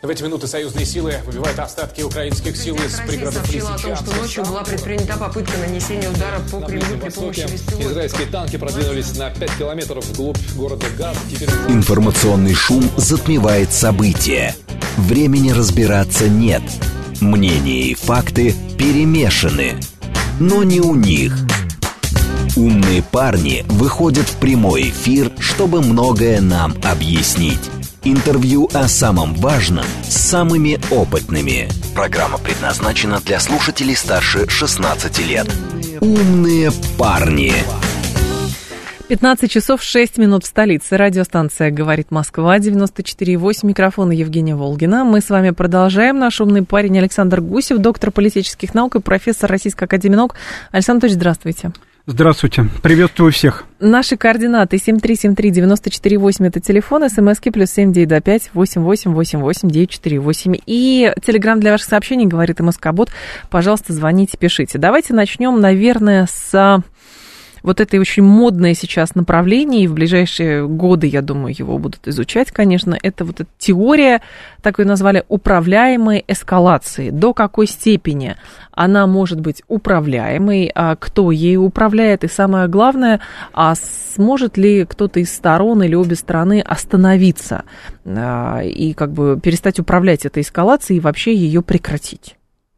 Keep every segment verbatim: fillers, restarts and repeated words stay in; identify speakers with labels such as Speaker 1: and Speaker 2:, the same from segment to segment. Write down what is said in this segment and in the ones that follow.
Speaker 1: В эти минуты союзные силы выбивают остатки украинских сил из пригородов Лисичанска.
Speaker 2: О том, что ночью была предпринята попытка нанесения удара по Кремлю при помощи беспилотников.
Speaker 3: Израильские танки продвинулись на пять километров вглубь города Газ. Теперь...
Speaker 4: Информационный шум затмевает события. Времени разбираться нет. Мнения и факты перемешаны. Но не у них. Умные парни выходят в прямой эфир, чтобы многое нам объяснить. Интервью о самом важном с самыми опытными. Программа предназначена для слушателей старше шестнадцати лет. Умные парни.
Speaker 5: пятнадцать часов шесть минут в столице. Радиостанция «Говорит Москва», девяносто четыре и восемь. Микрофон Евгения Волгина. Мы с вами продолжаем. Наш умный парень Александр Гусев, доктор политических наук и профессор Российской академии наук. Александр Анатольевич, здравствуйте.
Speaker 6: Здравствуйте. Приветствую всех.
Speaker 5: Наши координаты семь три семь три девять четыре восемь, это телефон, смски плюс семь девять два пять восемь восемь восемь восемь девять четыре восемь. И телеграм для ваших сообщений, говорит МСК-бот. Пожалуйста, звоните, пишите. Давайте начнем, наверное, с... Вот это очень модное сейчас направление, и в ближайшие годы, я думаю, его будут изучать, конечно, это вот эта теория, так ее назвали, управляемой эскалации. До какой степени она может быть управляемой, а кто ей управляет, и самое главное, а сможет ли кто-то из сторон или обе стороны остановиться и как бы перестать управлять этой эскалацией и вообще ее прекратить?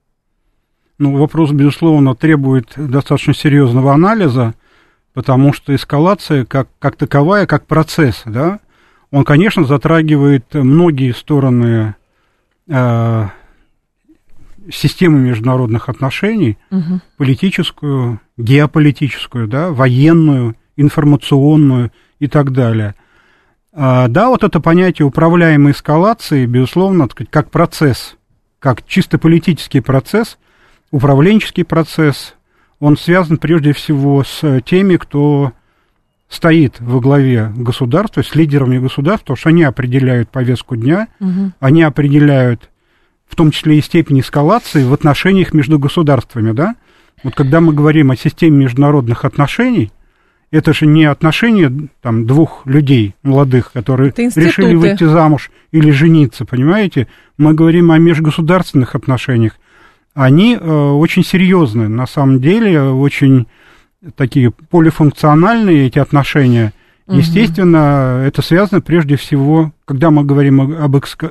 Speaker 6: Ну, вопрос, безусловно, требует достаточно серьезного анализа, потому что эскалация как, как таковая, как процесс, да, он, конечно, затрагивает многие стороны э, системы международных отношений, угу. политическую, геополитическую, да, военную, информационную и так далее. А, да, вот это понятие управляемой эскалации, безусловно, так сказать, как процесс, как чисто политический процесс, управленческий процесс, он связан прежде всего с теми, кто стоит во главе государства, с лидерами государства, потому что они определяют повестку дня, угу. они определяют в том числе и степень эскалации в отношениях между государствами, да. Вот когда мы говорим о системе международных отношений, это же не отношения там, двух людей молодых, которые решили выйти замуж или жениться, понимаете? Мы говорим о межгосударственных отношениях. Они э, очень серьезные, на самом деле, очень такие полифункциональные эти отношения. Угу. Естественно, это связано прежде всего, когда мы говорим об экска...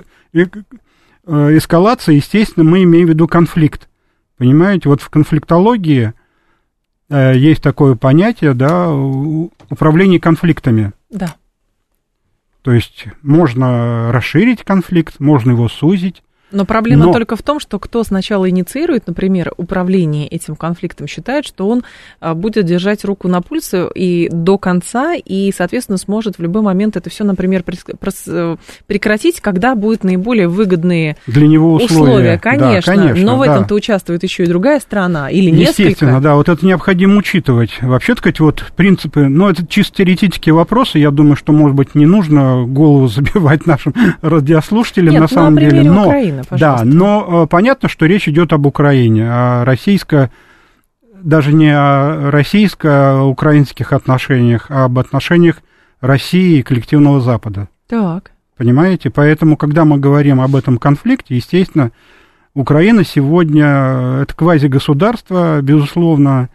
Speaker 6: эскалации, естественно, мы имеем в виду конфликт. Понимаете, вот в конфликтологии э, есть такое понятие, да, управление конфликтами.
Speaker 5: Да.
Speaker 6: То есть можно расширить конфликт, можно его сузить.
Speaker 5: Но проблема
Speaker 6: Но...
Speaker 5: только в том, что кто сначала инициирует, например, управление этим конфликтом, считает, что он будет держать руку на пульсе и до конца, и, соответственно, сможет в любой момент это все, например, прекратить, когда будут наиболее выгодные
Speaker 6: для него условия. условия
Speaker 5: конечно,
Speaker 6: да, конечно,
Speaker 5: но в
Speaker 6: да.
Speaker 5: этом-то участвует еще и другая сторона, или
Speaker 6: Естественно,
Speaker 5: несколько.
Speaker 6: да, вот это необходимо учитывать. Вообще, так сказать, вот принципы, ну, это чисто теоретические вопросы, я думаю, что, может быть, не нужно голову забивать нашим радиослушателям,
Speaker 5: Нет,
Speaker 6: на самом
Speaker 5: ну,
Speaker 6: деле, но...
Speaker 5: Украины. Пожалуйста.
Speaker 6: Да, но понятно, что речь идет об Украине, о российско, даже не о российско-украинских отношениях, а об отношениях России и коллективного Запада.
Speaker 5: Так.
Speaker 6: Понимаете? Поэтому, когда мы говорим об этом конфликте, естественно, Украина сегодня это квазигосударство, безусловно,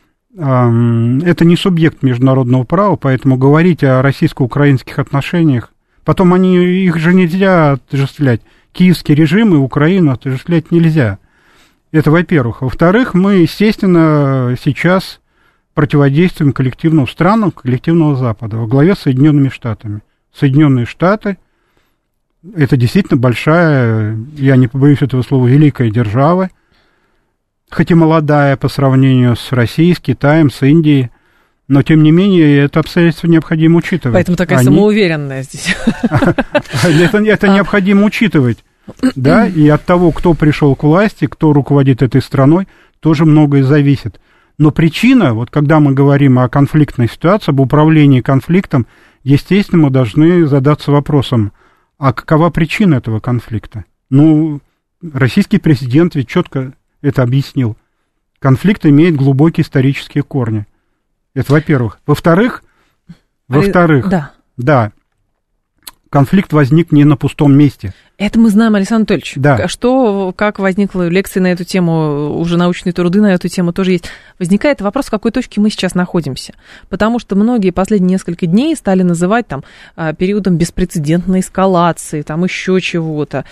Speaker 6: это не субъект международного права, поэтому говорить о российско-украинских отношениях, потом они, их же нельзя отождествлять. Киевский режим и Украину отождествлять нельзя. Это, во-первых. Во-вторых, мы, естественно, сейчас противодействуем коллективным странам коллективного Запада во главе с Соединенными Штатами. Соединенные Штаты – это действительно большая, я не побоюсь этого слова, великая держава, хоть и молодая по сравнению с Россией, с Китаем, с Индией, но, тем не менее, это обстоятельство необходимо учитывать.
Speaker 5: Поэтому такая Они... самоуверенная здесь.
Speaker 6: Это, это необходимо учитывать, да, и от того, кто пришел к власти, кто руководит этой страной, тоже многое зависит. Но причина, вот когда мы говорим о конфликтной ситуации, об управлении конфликтом, естественно, мы должны задаться вопросом, а какова причина этого конфликта? Ну, российский президент ведь четко это объяснил. Конфликт имеет глубокие исторические корни. Это во-первых. Во-вторых, во-вторых,
Speaker 5: да.
Speaker 6: да, конфликт возник не на пустом месте.
Speaker 5: Это мы знаем, Александр Анатольевич.
Speaker 6: Да.
Speaker 5: Что, как возникла лекция на эту тему, уже научные труды на эту тему тоже есть. Возникает вопрос, в какой точке мы сейчас находимся. Потому что многие последние несколько дней стали называть там периодом беспрецедентной эскалации, там еще чего-то.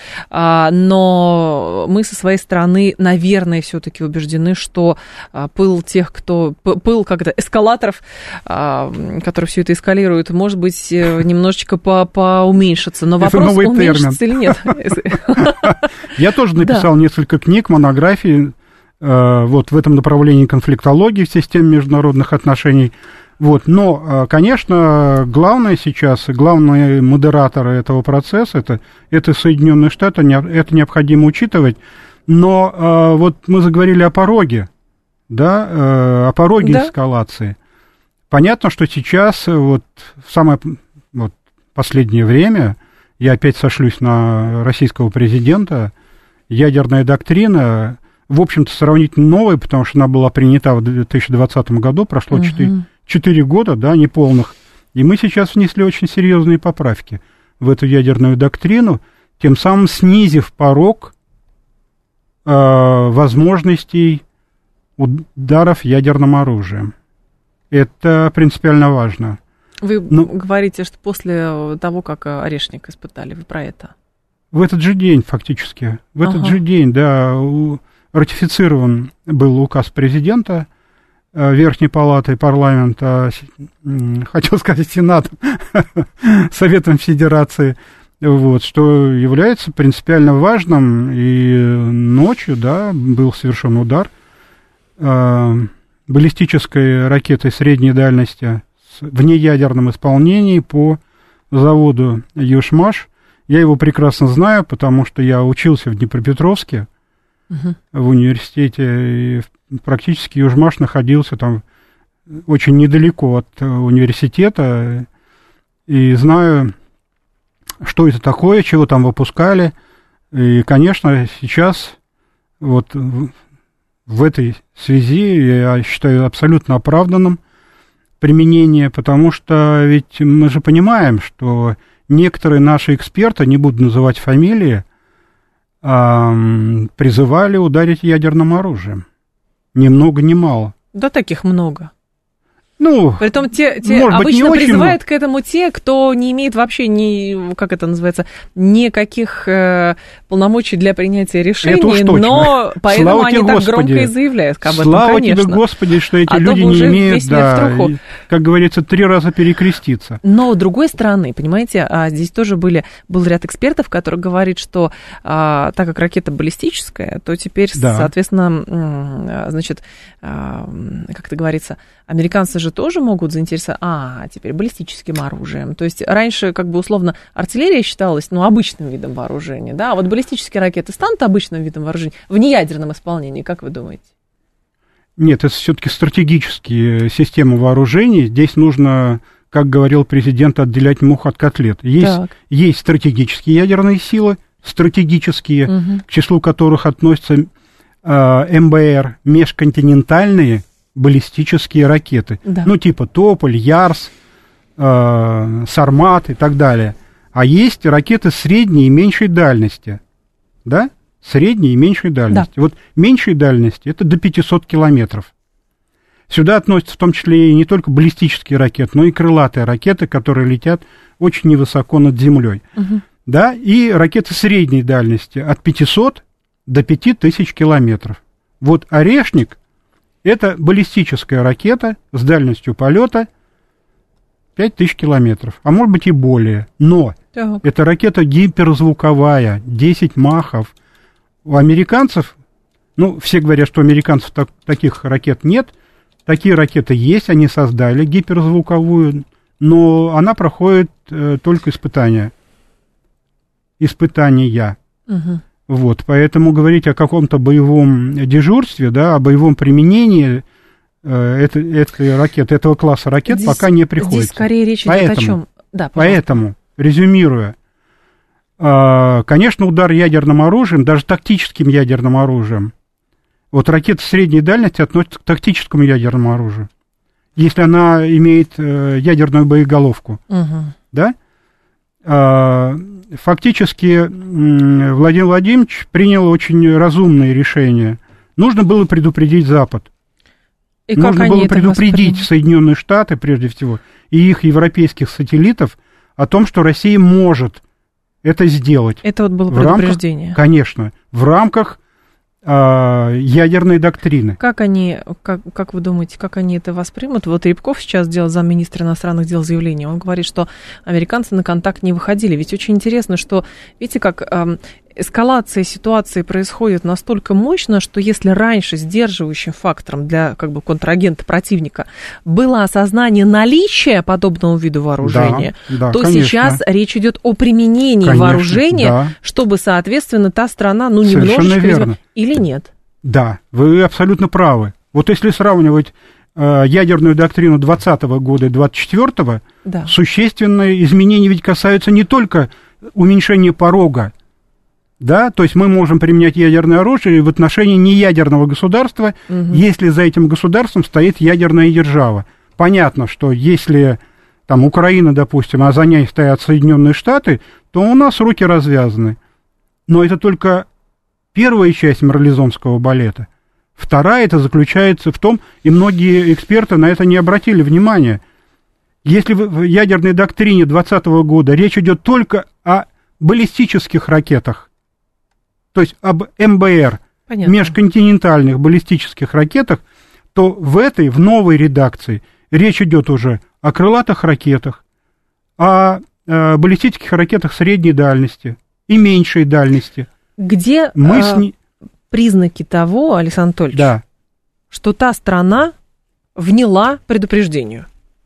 Speaker 5: Но мы со своей стороны, наверное, все-таки убеждены, что пыл тех, кто... Пыл как-то эскалаторов, которые все это эскалируют, может быть, немножечко по поуменьшится. Но вопрос, уменьшится или нет.
Speaker 6: Я тоже написал несколько книг, монографий, вот в этом направлении конфликтологии в системе международных отношений. Вот. Но, конечно, главное сейчас, главные модераторы этого процесса, это, это Соединенные Штаты, это необходимо учитывать. Но вот мы заговорили о пороге, да, о пороге да. эскалации. Понятно, что сейчас, вот в самое вот, последнее время, я опять сошлюсь на российского президента, ядерная доктрина, в общем-то, сравнительно новая, потому что она была принята в две тысячи двадцатом году, прошло угу. четыре года, да, неполных, и мы сейчас внесли очень серьезные поправки в эту ядерную доктрину, тем самым снизив порог э, возможностей ударов ядерным оружием. Это принципиально важно.
Speaker 5: Вы ну, говорите, что после того, как Орешник испытали, вы про это?
Speaker 6: В этот же день, фактически. В
Speaker 5: ага.
Speaker 6: этот же день, да, у, ратифицирован был указ президента Верхней Палаты парламента, хотел сказать, Сенатом, Советом Федерации, вот, что является принципиально важным. И ночью, да, был совершен удар э, баллистической ракетой средней дальности в неядерном исполнении по заводу Южмаш. Я его прекрасно знаю, потому что я учился в Днепропетровске, uh-huh. в университете, и практически Южмаш находился там очень недалеко от университета, и знаю, что это такое, чего там выпускали. И, конечно, сейчас вот в этой связи я считаю абсолютно оправданным применение, потому что ведь мы же понимаем, что некоторые наши эксперты, не буду называть фамилии, призывали ударить ядерным оружием. Ни много, ни мало.
Speaker 5: Да таких много.
Speaker 6: Ну,
Speaker 5: притом те, те
Speaker 6: может быть,
Speaker 5: обычно
Speaker 6: не
Speaker 5: призывают
Speaker 6: очень...
Speaker 5: к этому те, кто не имеет вообще ни, как это называется, никаких э, полномочий для принятия решений, но поэтому
Speaker 6: Слава
Speaker 5: они
Speaker 6: тебе,
Speaker 5: так
Speaker 6: Господи.
Speaker 5: громко и заявляют об этом,
Speaker 6: Слава
Speaker 5: конечно.
Speaker 6: тебе, Господи, что эти
Speaker 5: а
Speaker 6: люди не имеют, да,
Speaker 5: и,
Speaker 6: как говорится, три раза перекреститься.
Speaker 5: Но, с другой стороны, понимаете, а здесь тоже были, был ряд экспертов, которые говорят, что а, так как ракета баллистическая, то теперь, да. соответственно, значит, а, как это говорится, американцы же тоже могут заинтересоваться, а, теперь баллистическим оружием. То есть раньше, как бы условно, артиллерия считалась, ну, обычным видом вооружения, да, а вот баллистические ракеты станут обычным видом вооружения в неядерном исполнении, как вы думаете?
Speaker 6: Нет, это все-таки стратегические системы вооружений. Здесь нужно, как говорил президент, отделять мух от котлет. Есть, есть стратегические ядерные силы, стратегические, угу. к числу которых относятся э, эм бэ эр, межконтинентальные баллистические ракеты. Да. Ну, типа Тополь, Ярс, э, Сармат и так далее. А есть ракеты средней и меньшей дальности. Да? Средней и меньшей дальности. Да. Вот меньшей дальности это до пятисот километров. Сюда относятся в том числе и не только баллистические ракеты, но и крылатые ракеты, которые летят очень невысоко над землей. Угу. Да? И ракеты средней дальности от пятисот до пяти тысяч километров. Вот Орешник — это баллистическая ракета с дальностью полета пять тысяч километров, а может быть и более. Но так. это ракета гиперзвуковая, десять махов. У американцев, ну, все говорят, что у американцев так, таких ракет нет. Такие ракеты есть, они создали гиперзвуковую, но она проходит э, только испытания. Испытания. Угу. Вот, поэтому говорить о каком-то боевом дежурстве, да, о боевом применении э, этой, этой ракеты, этого класса ракет здесь, пока не приходится.
Speaker 5: Здесь скорее речь идет
Speaker 6: поэтому,
Speaker 5: о чем? Да,
Speaker 6: поэтому, резюмируя, э, конечно, удар ядерным оружием, даже тактическим ядерным оружием, вот ракета средней дальности относится к тактическому ядерному оружию, если она имеет э, ядерную боеголовку, угу. да? фактически Владимир Владимирович принял очень разумное решение. Нужно было предупредить Запад. И Нужно было предупредить Соединенные Штаты, прежде всего, и их европейских сателлитов о том, что Россия может это сделать.
Speaker 5: Это вот было предупреждение.
Speaker 6: Рамках, конечно, в рамках э, ядерной доктрины.
Speaker 5: Как они, как, как вы думаете, как они это воспримут? Вот Рябков сейчас сделал, замминистра иностранных дел, заявление. Он говорит, что американцы на контакт не выходили. Ведь очень интересно, что, видите, как э, эскалация ситуации происходит настолько мощно, что если раньше сдерживающим фактором для как бы контрагента противника было осознание наличия подобного вида вооружения, да, да, то конечно. Сейчас речь идет о применении конечно, вооружения, да. чтобы, соответственно, та страна, ну, немножечко...
Speaker 6: Верно.
Speaker 5: Или нет?
Speaker 6: Да, вы абсолютно правы. Вот если сравнивать э, ядерную доктрину двадцатого года и двадцать четвёртого, да. существенные изменения ведь касаются не только уменьшения порога, да, то есть мы можем применять ядерное оружие в отношении неядерного государства, угу. если за этим государством стоит ядерная держава. Понятно, что если там Украина, допустим, а за ней стоят Соединенные Штаты, то у нас руки развязаны. Но это только первая часть марлезонского балета. Вторая это заключается в том, и многие эксперты на это не обратили внимания, если в ядерной доктрине двадцатого года речь идет только о баллистических ракетах, то есть об эм бэ эр, понятно. Межконтинентальных баллистических ракетах, то в этой, в новой редакции, речь идет уже о крылатых ракетах, о э, баллистических ракетах средней дальности и меньшей дальности.
Speaker 5: Где Мы э, с не... признаки того, Александр Анатольевич, да. что та страна вняла предупреждению?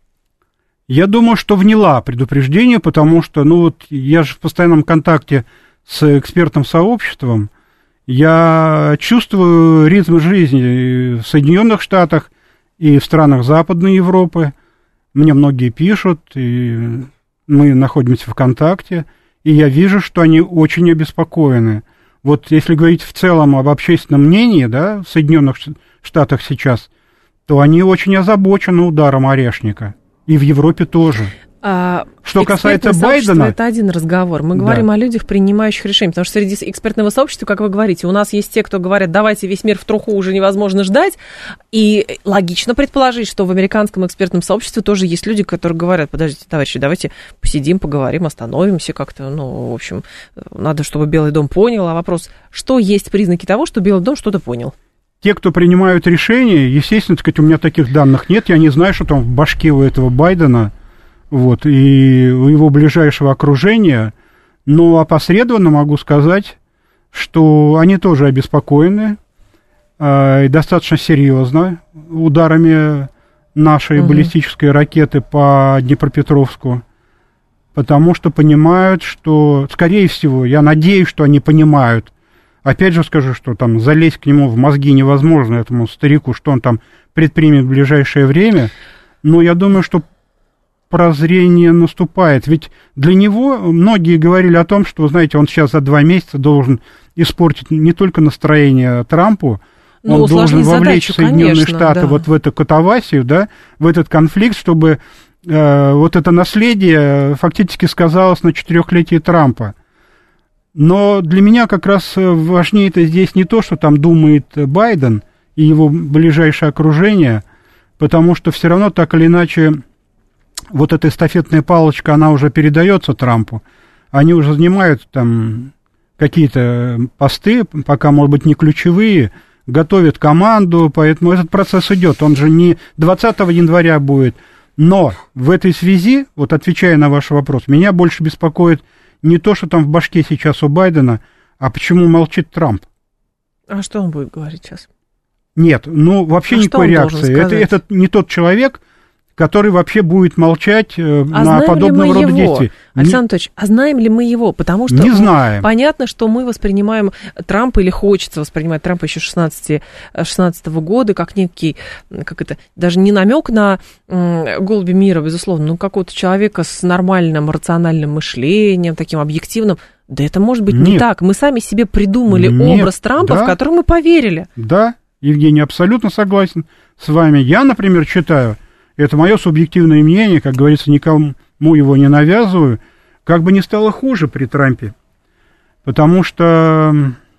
Speaker 6: Я думаю, что вняла предупреждение, потому что, ну вот, я же в постоянном контакте с экспертным сообществом, я чувствую ритм жизни в Соединенных Штатах и в странах Западной Европы. Мне многие пишут, и мы находимся в контакте, и я вижу, что они очень обеспокоены. Вот если говорить в целом об общественном мнении, да, в Соединенных Штатах сейчас, то они очень озабочены ударом Орешника, и в Европе тоже.
Speaker 5: А,
Speaker 6: что касается Байдена...
Speaker 5: Это один разговор. Мы говорим да. о людях, принимающих решения. Потому что среди экспертного сообщества, как вы говорите, у нас есть те, кто говорят, давайте весь мир в труху, уже невозможно ждать. И логично предположить, что в американском экспертном сообществе тоже есть люди, которые говорят, подождите, товарищи, давайте посидим, поговорим, остановимся как-то. Ну, в общем, надо, чтобы Белый дом понял. А вопрос, что есть признаки того, что Белый дом что-то понял?
Speaker 6: Те, кто принимают решения, естественно, так сказать, у меня таких данных нет. Я не знаю, что там в башке у этого Байдена... Вот, и у его ближайшего окружения, но опосредованно могу сказать, что они тоже обеспокоены э, и достаточно серьезно ударами нашей угу. баллистической ракеты по Днепропетровску, потому что понимают, что, скорее всего, я надеюсь, что они понимают, опять же скажу, что там залезть к нему в мозги невозможно, этому старику, что он там предпримет в ближайшее время, но я думаю, что прозрение наступает. Ведь для него многие говорили о том, что, знаете, он сейчас за два месяца должен испортить не только настроение Трампу, ну, он должен вовлечь задачу, Соединенные конечно, Штаты да. вот в эту катавасию, да, в этот конфликт, чтобы э, вот это наследие фактически сказалось на четырехлетии Трампа. Но для меня как раз важнее это здесь не то, что там думает Байден и его ближайшее окружение, потому что все равно так или иначе вот эта эстафетная палочка, она уже передается Трампу. Они уже занимают там какие-то посты, пока, может быть, не ключевые, готовят команду, поэтому этот процесс идет. Он же не двадцатого января будет. Но в этой связи, вот отвечая на ваш вопрос, меня больше беспокоит не то, что там в башке сейчас у Байдена, а почему молчит Трамп.
Speaker 5: А что он будет говорить сейчас?
Speaker 6: Нет, ну вообще а никакой реакции. Это, это не тот человек, который вообще будет молчать э, а на подобного рода действия.
Speaker 5: Александр Анатольевич, а знаем ли мы его? Потому что
Speaker 6: не знаем.
Speaker 5: Понятно, что мы воспринимаем Трампа, или хочется воспринимать Трампа еще шестнадцатого года, как некий, как это, даже не намек на э, голуби мира, безусловно, но какого-то человека с нормальным рациональным мышлением, таким объективным. Да это может быть Нет. не так. Мы сами себе придумали Нет. образ Трампа, да. в который мы поверили.
Speaker 6: Да, Евгений, абсолютно согласен с вами. Я, например, читаю, это мое субъективное мнение, как говорится, никому его не навязываю. как бы не стало хуже при Трампе, потому что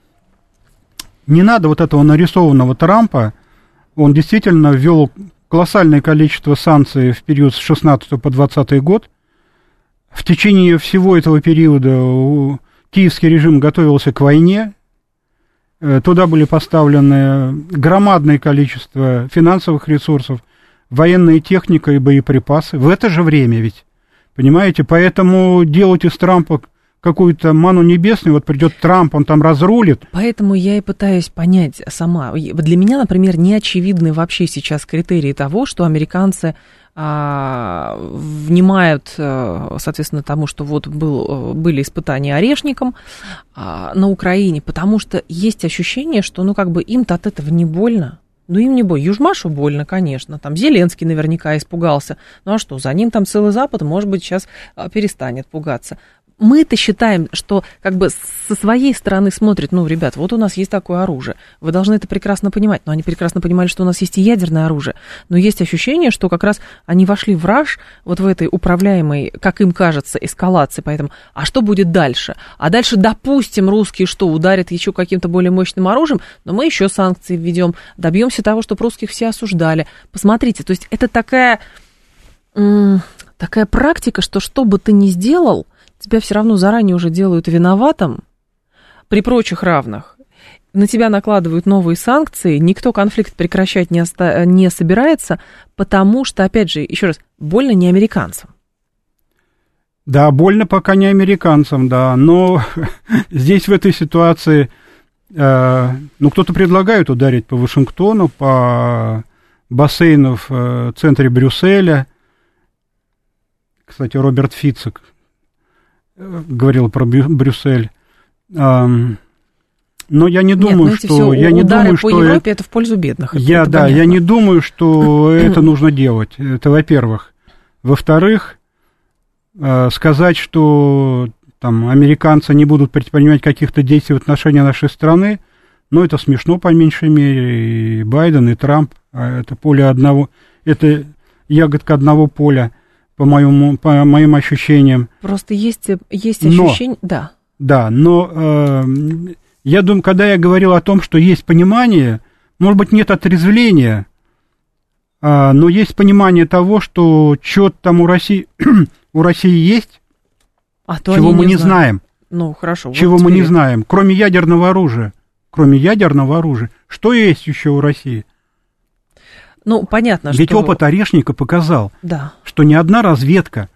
Speaker 6: не надо вот этого нарисованного Трампа, он действительно ввел колоссальное количество санкций в период с шестнадцатого по двадцатый год. В течение всего этого периода киевский режим готовился к войне. Туда были поставлены громадное количество финансовых ресурсов, военная техника и боеприпасы. В это же время ведь, понимаете, поэтому делать из Трампа какую-то ману небесную, вот придет Трамп, он там разрулит.
Speaker 5: Поэтому я и пытаюсь понять сама. Для меня, например, не очевидны вообще сейчас критерии того, что американцы а, внимают, соответственно, тому, что вот был, были испытания орешником а, на Украине, потому что есть ощущение, что, ну, как бы им-то от этого не больно. Ну, им не больно. Южмашу больно, конечно. Там Зеленский наверняка испугался. Ну, а что, за ним там целый Запад, может быть, сейчас перестанет пугаться. Мы-то считаем, что как бы со своей стороны смотрят, ну, ребят, вот у нас есть такое оружие, вы должны это прекрасно понимать, но они прекрасно понимали, что у нас есть и ядерное оружие, но есть ощущение, что как раз они вошли в раж вот в этой управляемой, как им кажется, эскалации, поэтому, а что будет дальше? А дальше, допустим, русские что, ударят еще каким-то более мощным оружием, но мы еще санкции введем, добьемся того, чтобы русских все осуждали. Посмотрите, то есть это такая, м- такая практика, что что бы ты ни сделал, тебя все равно заранее уже делают виноватым при прочих равных. На тебя накладывают новые санкции, никто конфликт прекращать не, оста- не собирается, потому что, опять же, еще раз, больно не американцам.
Speaker 6: Да, больно пока не американцам, да, но здесь в этой ситуации, э, ну, кто-то предлагает ударить по Вашингтону, по бассейну в э, центре Брюсселя. Кстати, Роберт Фицек говорил про Брюссель. Но я не думаю,
Speaker 5: Нет,
Speaker 6: что... Я не думаю,
Speaker 5: по
Speaker 6: что
Speaker 5: Европе это в пользу бедных.
Speaker 6: Я,
Speaker 5: это
Speaker 6: да,
Speaker 5: понятно.
Speaker 6: я не думаю, что это нужно делать. Это, во-первых. Во-вторых, сказать, что там американцы не будут предпринимать каких-то действий в отношении нашей страны, ну, это смешно, по меньшей мере. И Байден, и Трамп. Это поле одного... Это ягодка одного поля. По, моему, по моим ощущениям.
Speaker 5: Просто есть, есть ощущение, но, да.
Speaker 6: Да, но э, я думаю, когда я говорил о том, что есть понимание, может быть, нет отрезвления, э, но есть понимание того, что что-то там у России, у России есть,
Speaker 5: а то
Speaker 6: чего мы
Speaker 5: не
Speaker 6: не знаем.
Speaker 5: Ну, хорошо.
Speaker 6: Чего
Speaker 5: вот
Speaker 6: мы
Speaker 5: теперь...
Speaker 6: не знаем, кроме ядерного оружия. Кроме ядерного оружия. Что есть еще у России?
Speaker 5: Ну, понятно,
Speaker 6: Ведь
Speaker 5: что...
Speaker 6: опыт Орешника показал,
Speaker 5: да.
Speaker 6: что ни одна разведка,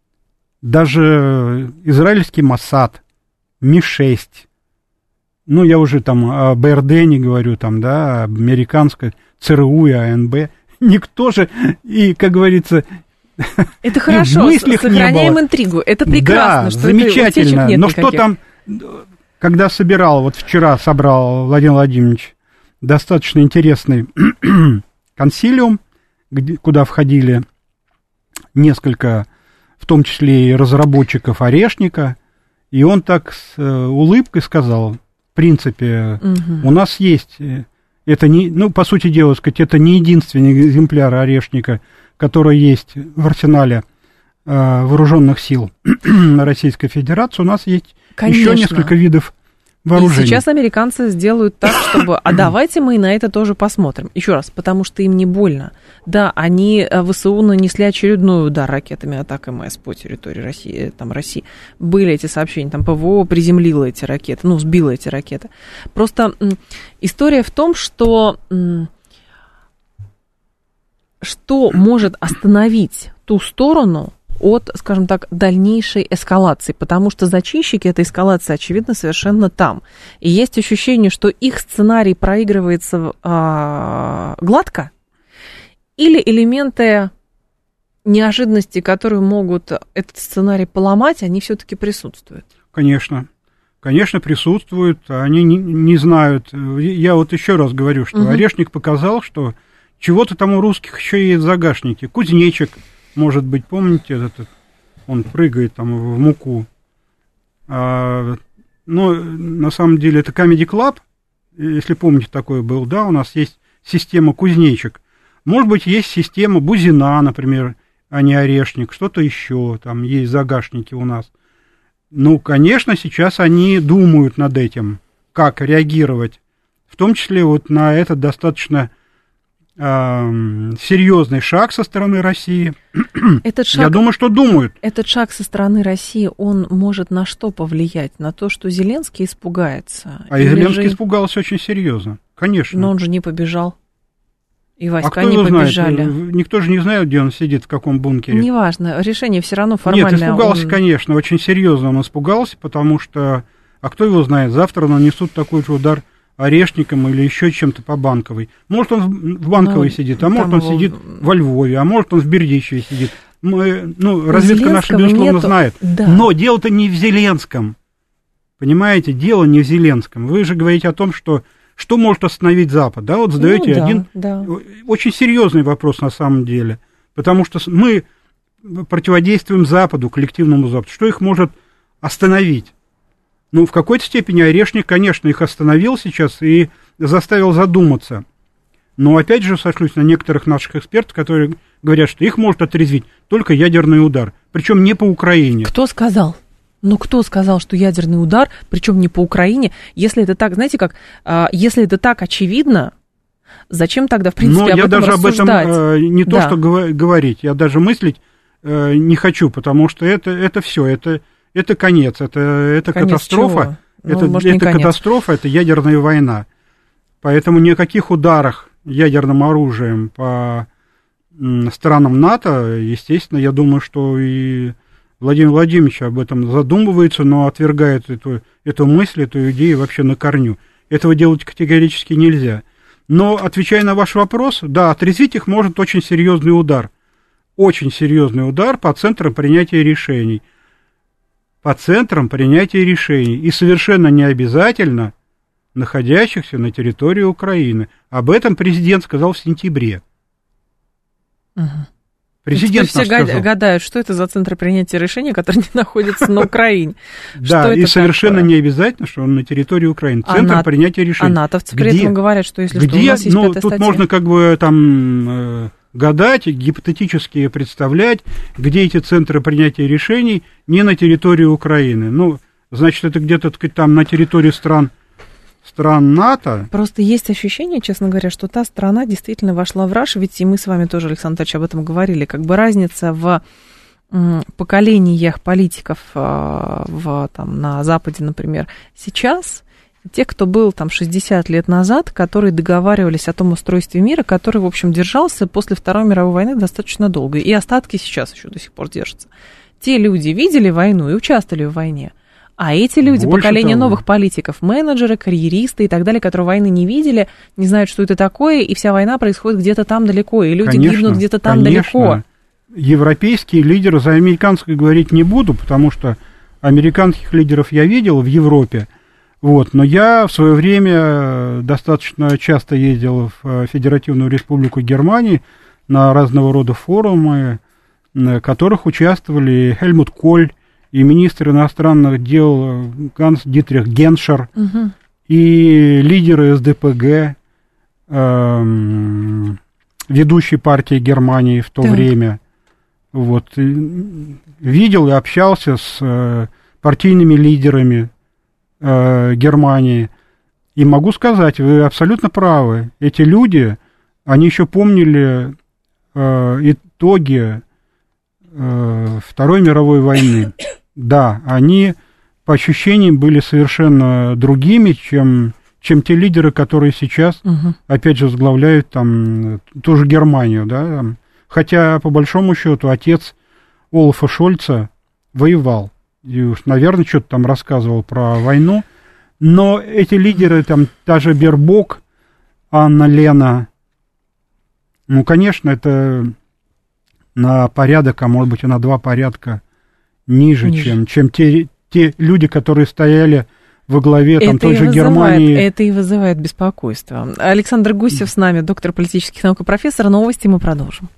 Speaker 6: даже израильский Моссад, Ми шесть, ну, я уже там о бэ эр дэ не говорю, там, да, американская, цэ эр у и а эн бэ, никто же, и, как говорится...
Speaker 5: Это хорошо, сохраняем интригу, это прекрасно.
Speaker 6: Да,
Speaker 5: что
Speaker 6: замечательно,
Speaker 5: нет
Speaker 6: но
Speaker 5: никаких.
Speaker 6: Что там, когда собирал, вот вчера собрал Владимир Владимирович достаточно интересный... консилиум, где, куда входили несколько, в том числе и разработчиков Орешника, и он так с э, улыбкой сказал, в принципе, угу. у нас есть, это не, ну, по сути дела, сказать, это не единственный экземпляр Орешника, который есть в арсенале э, вооруженных сил Российской Федерации, у нас есть Конечно. еще несколько видов вооружений.
Speaker 5: И сейчас американцы сделают так, чтобы... А давайте мы на это тоже посмотрим. Еще раз, потому что им не больно. Да, они, ВСУ, нанесли очередной удар ракетами атак МС по территории России. Там России. Были эти сообщения, там ПВО приземлило эти ракеты, ну, сбило эти ракеты. Просто история в том, что... Что может остановить ту сторону от, скажем так, дальнейшей эскалации, потому что зачинщики этой эскалации, очевидно, совершенно там. И есть ощущение, что их сценарий проигрывается а, гладко, или элементы неожиданности, которые могут этот сценарий поломать, они все-таки присутствуют.
Speaker 6: Конечно. Конечно, присутствуют, они не, не знают. Я вот еще раз говорю, что угу. Орешник показал, что чего-то там у русских еще есть в загашнике. Кузнечик, может быть, помните, этот, он прыгает там в муку. А, но на самом деле это Comedy Club, если помните, такой был, да, у нас есть система кузнечик. Может быть, есть система Бузина, например, а не Орешник, что-то еще, там есть загашники у нас. Ну, конечно, сейчас они думают над этим, как реагировать, в том числе вот на этот достаточно э, серьезный шаг со стороны России.
Speaker 5: Этот шаг,
Speaker 6: Я думаю, что думают.
Speaker 5: Этот шаг со стороны России, он может на что повлиять? На то, что Зеленский испугается?
Speaker 6: А
Speaker 5: Или
Speaker 6: Зеленский
Speaker 5: же...
Speaker 6: испугался очень серьезно, конечно.
Speaker 5: Но он же не побежал. И войска
Speaker 6: а кто
Speaker 5: не
Speaker 6: его
Speaker 5: побежали.
Speaker 6: Знает? Никто же не знает, где он сидит, в каком бункере.
Speaker 5: Неважно, решение все равно формальное.
Speaker 6: Нет, испугался,
Speaker 5: он...
Speaker 6: конечно, очень серьезно он испугался, потому что, а кто его знает, завтра нанесут такой же удар Орешником или еще чем-то по Банковой. Может, он в Банковой ну, сидит, а может, он его... сидит во Львове, а может, он в Бердичеве сидит. Мы, ну, разведка наша, безусловно, нету. Знает.
Speaker 5: Да.
Speaker 6: Но дело-то не в Зеленском. Понимаете, дело не в Зеленском. Вы же говорите о том, что что может остановить Запад? Да, вот задаете ну, да, один да. очень серьезный вопрос на самом деле. Потому что мы противодействуем Западу, коллективному Западу. Что их может остановить? Ну, в какой-то степени Орешник, конечно, их остановил сейчас и заставил задуматься. Но опять же сошлюсь на некоторых наших экспертов, которые говорят, что их может отрезвить только ядерный удар. Причем не по Украине.
Speaker 5: Кто сказал? Ну, кто сказал, что ядерный удар, причем не по Украине, если это так, знаете как, если это так очевидно, зачем тогда, в принципе, об этом рассуждать?
Speaker 6: Но я даже об этом не то, да. что говорить, я даже мыслить не хочу, потому что это, это все, это, это конец, это, это конец катастрофа, ну, это, может, это катастрофа, это ядерная война. Поэтому ни о каких ударах ядерным оружием по странам НАТО, естественно, я думаю, что и Владимир Владимирович об этом задумывается, но отвергает эту, эту мысль, эту идею вообще на корню. Этого делать категорически нельзя. Но, отвечая на ваш вопрос, да, отрезвить их может очень серьезный удар. Очень серьезный удар по центрам принятия решений. По центрам принятия решений. И совершенно не обязательно находящихся на территории Украины. Об этом президент сказал в сентябре.
Speaker 5: Угу.
Speaker 6: Президент
Speaker 5: все
Speaker 6: сказал.
Speaker 5: гадают, что это за центр принятия решений, который не находится на Украине.
Speaker 6: Да, и совершенно не обязательно, что он на территории Украины. Центр принятия решений.
Speaker 5: А натовцы при этом говорят, что если что, у нас есть
Speaker 6: ну, тут можно как бы там гадать, гипотетически представлять, где эти центры принятия решений не на территории Украины. Ну, значит, это где-то, так сказать, там на территории стран стран НАТО.
Speaker 5: Просто есть ощущение, честно говоря, что та страна действительно вошла в раж, ведь и мы с вами тоже, Александр Ильич, об этом говорили, как бы разница в поколениях политиков в, там, на Западе, например, сейчас, те, кто был там шестьдесят лет назад, которые договаривались о том устройстве мира, который, в общем, держался после Второй мировой войны достаточно долго, и остатки сейчас еще до сих пор держатся. Те люди видели войну и участвовали в войне. А эти люди, больше поколение того. Новых политиков, менеджеры, карьеристы и так далее, которые войны не видели, не знают, что это такое, и вся война происходит где-то там далеко, и люди конечно, гибнут где-то там конечно. далеко.
Speaker 6: Европейские лидеры, за американских говорить не буду, потому что американских лидеров я видел в Европе, вот, но я в свое время достаточно часто ездил в Федеративную Республику Германии на разного рода форумы, в которых участвовали Хельмут Коль, и министр иностранных дел Ганс Дитрих Геншер, угу. и лидеры эс дэ пэ гэ, э, ведущей партии Германии в то так. время. Вот, и видел и общался с э, партийными лидерами э, Германии. И могу сказать, вы абсолютно правы. Эти люди, они еще помнили э, итоги э, Второй мировой войны. Да, они по ощущениям были совершенно другими, чем, чем те лидеры, которые сейчас, угу. опять же, возглавляют там ту же Германию, да, там. Хотя, по большому счету, отец Олафа Шольца воевал, и уж, наверное, что-то там рассказывал про войну, но эти лидеры, там, та же Бербок, Анна Лена, ну, конечно, это на порядок, а может быть, и на два порядка ниже, ниже. чем, чем те, те люди, которые стояли во главе там, той же
Speaker 5: вызывает,
Speaker 6: Германии.
Speaker 5: Это и вызывает беспокойство. Александр Гусев с нами, доктор политических наук и профессор. Новости мы продолжим.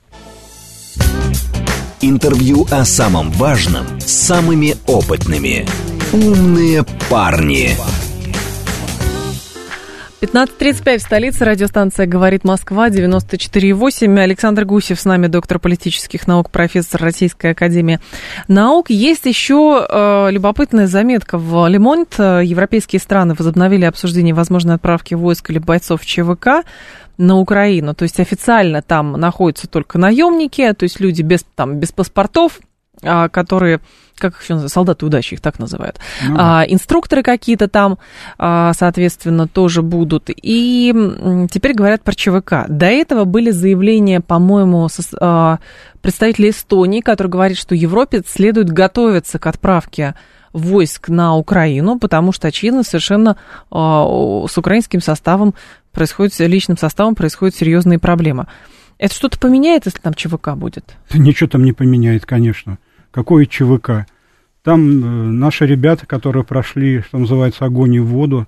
Speaker 4: Интервью о самом важном с самыми опытными. Умные парни.
Speaker 5: пятнадцать тридцать пять в столице, радиостанция «Говорит Москва», девяносто четыре и восемь. Александр Гусев с нами, доктор политических наук, профессор Российской академии наук. Есть еще э, любопытная заметка в «Ле Монд». Европейские страны возобновили обсуждение возможной отправки войск или бойцов ЧВК на Украину. То есть официально там находятся только наемники, то есть люди без, там, без паспортов, которые, как их еще называют, солдаты удачи, их так называют. Ну, а, инструкторы какие-то там, а, соответственно, тоже будут. И теперь говорят про ЧВК. До этого были заявления, по-моему, со, а, представителей Эстонии, который говорит, что Европе следует готовиться к отправке войск на Украину, потому что, очевидно, совершенно а, с украинским составом происходит, личным составом происходят серьезные проблемы. Это что-то поменяет, если там ЧВК будет?
Speaker 6: Ничего там не поменяет, конечно. Какое ЧВК? Там э, наши ребята, которые прошли, что называется, огонь и воду,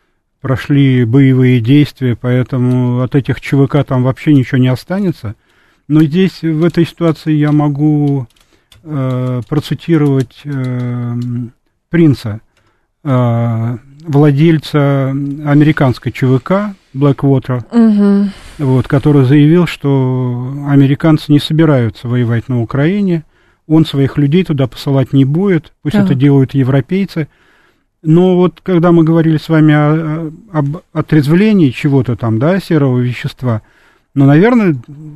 Speaker 6: прошли боевые действия, поэтому от этих ЧВК там вообще ничего не останется. Но здесь, в этой ситуации, я могу э, процитировать э, принца, э, владельца американской ЧВК Blackwater, угу. вот, который заявил, что американцы не собираются воевать на Украине, он своих людей туда посылать не будет, пусть ага. это делают европейцы. Но вот когда мы говорили с вами о, об отрезвлении чего-то там, да, серого вещества, ну, наверное,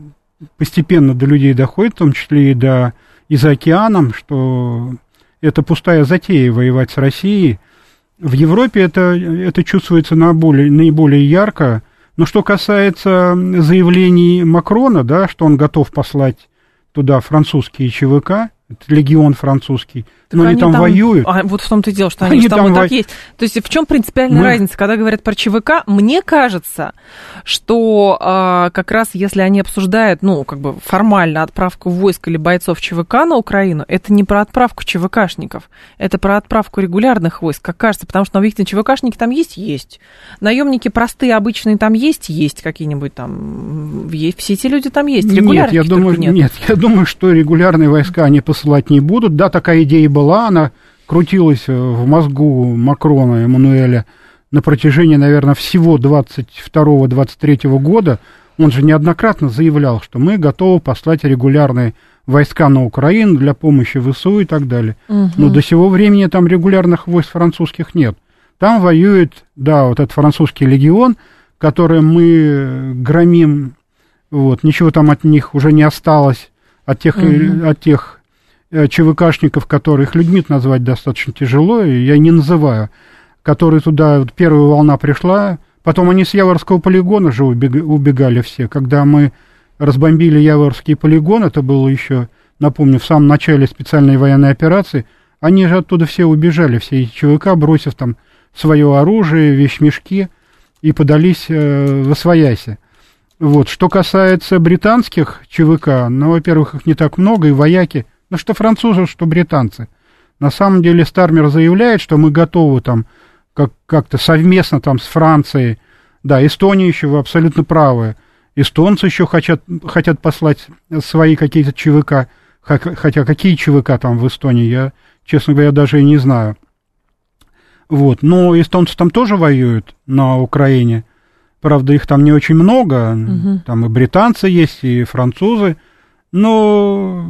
Speaker 6: постепенно до людей доходит, в том числе и до и за океаном, что это пустая затея воевать с Россией. В Европе это, это чувствуется наиболее, наиболее ярко. Но что касается заявлений Макрона, да, что он готов послать туда французские ЧВК, легион французский, так но они, они там, там воюют.
Speaker 5: А вот в том-то и дело, что они, они там, там и так во... есть. То есть в чем принципиальная Мы... разница, когда говорят про ЧВК? Мне кажется, что а, как раз если они обсуждают, ну, как бы формально отправку войск или бойцов ЧВК на Украину, это не про отправку ЧВКшников, это про отправку регулярных войск, как кажется, потому что, объективно, ЧВКшники там есть? Есть. Наемники простые, обычные там есть? Есть какие-нибудь там, есть, все эти люди там есть, регулярники
Speaker 6: нет, я думаю,
Speaker 5: нет.
Speaker 6: Нет, я думаю, что регулярные войска они посылать не будут. Да, такая идея была, она крутилась в мозгу Макрона, Эммануэля на протяжении, наверное, всего двадцать второго — двадцать третьего года. Он же неоднократно заявлял, что мы готовы послать регулярные войска на Украину для помощи ВСУ и так далее. Угу. Но до сего времени там регулярных войск французских нет. Там воюет, да, вот этот французский легион, который мы громим, вот, ничего там от них уже не осталось, от тех, угу. от тех ЧВКшников, которых людьми назвать достаточно тяжело, и я не называю, которые туда, вот, первая волна пришла, потом они с Яворского полигона же убегали все, когда мы разбомбили Яворский полигон, это было еще, напомню, в самом начале специальной военной операции, они же оттуда все убежали, все эти ЧВК, бросив там свое оружие, вещмешки, и подались э, восвояси. Вот. Что касается британских ЧВК, ну, во-первых, их не так много, и вояки, ну, что французы, что британцы. На самом деле Стармер заявляет, что мы готовы там как- как-то совместно там с Францией, да, Эстония еще, вы абсолютно правы, эстонцы еще хотят, хотят послать свои какие-то ЧВК, хотя какие ЧВК там в Эстонии, я, честно говоря, даже и не знаю. Вот, но эстонцы там тоже воюют на Украине, правда, их там не очень много, угу. Там и британцы есть, и французы, но...